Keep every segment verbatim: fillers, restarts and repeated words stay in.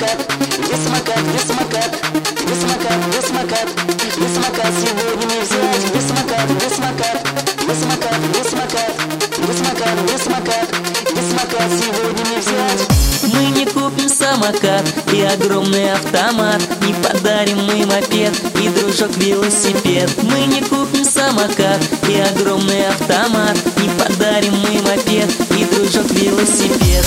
самокат? Где самокат, где самокат? Где самокат, где самокат? Где самокат сегодня не взять? Где самокат, где самокат? Где самокат, где самокат? Где самокат, где самокат? Где самокат сегодня не взять? Мы не купим самокат и огромный автомат, не подарим мы мопед и дружок велосипед. Мы не купим самокат и огромный автомат, не подарим мы мопед и дружок велосипед.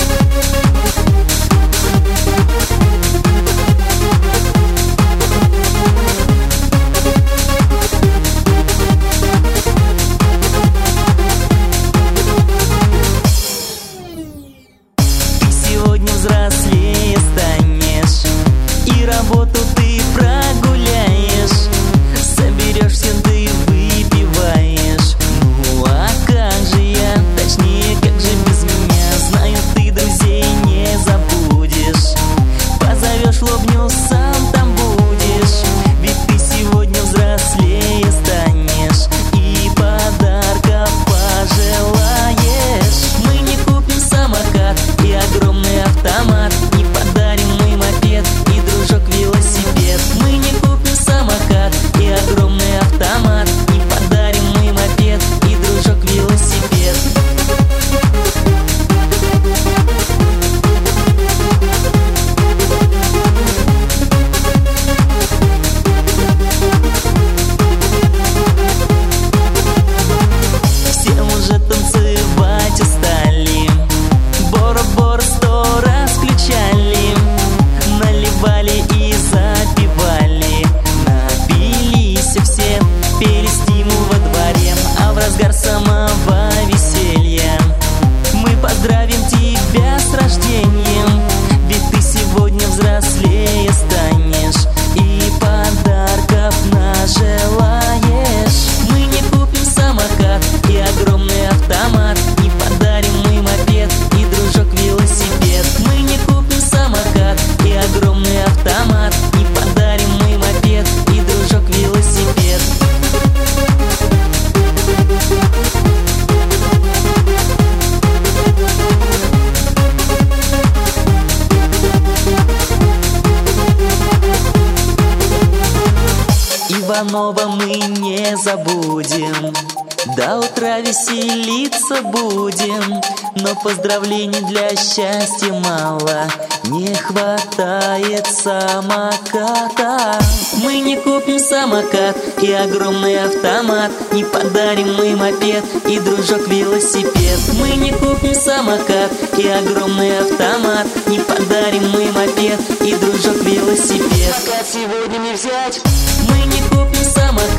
Сегодня взрослее станешь, и работу ты прогуляешь, соберешься, ты выпиваешь. Ну а как же я, точнее, как же без меня? Знаю, ты друзей не забудешь, позовешь лобню, сам там будешь. Ведь ты сегодня взрослее станешь и подарков пожелаешь. Мы не купим самокат и огромный автомат, не подарим мы мопед и дружок велосипед. Мы не купим самокат и огромный автомат, не подарим мы мопед и дружок велосипед. Все уже танцевать устали, Бора-Бора сто раз включали, наливали и запивали, напились все, пели стиму во дворе. А в разгар самого веселья мы поздравим тебя с рождением, ведь ты сегодня взрослее станешь и подарков нажелаешь. Мы не купим самокат и огромный автомат, не подарим мы мопед и дружок велосипед. Мы не купим самокат и огромный автомат, не подарим мы мопед и дружок велосипед. Иванова мы не забудем, до утра веселиться будем, но поздравлений для счастья мало, не хватает самоката. Мы не купим самокат и огромный автомат, не подарим мы мопед и дружок велосипед. Мы не купим самокат и огромный автомат, не подарим мы мопед и дружок велосипед. Самокат сегодня не взять. Мы не купим самокат